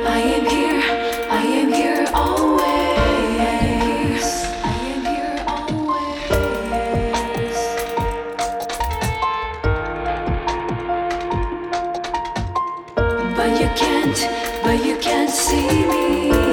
I am here, I am here always. I am here always. But you can't see me.